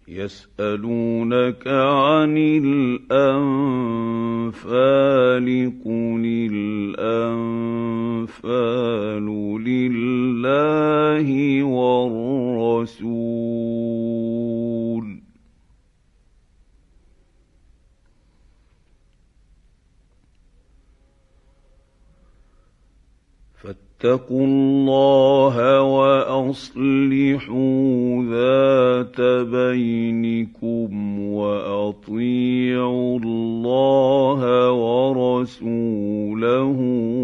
يسألونك عن الأنفال قل الأنفال لله والرسول فاتقوا الله وأصلحوا ذات بينكم وأطيعوا الله ورسوله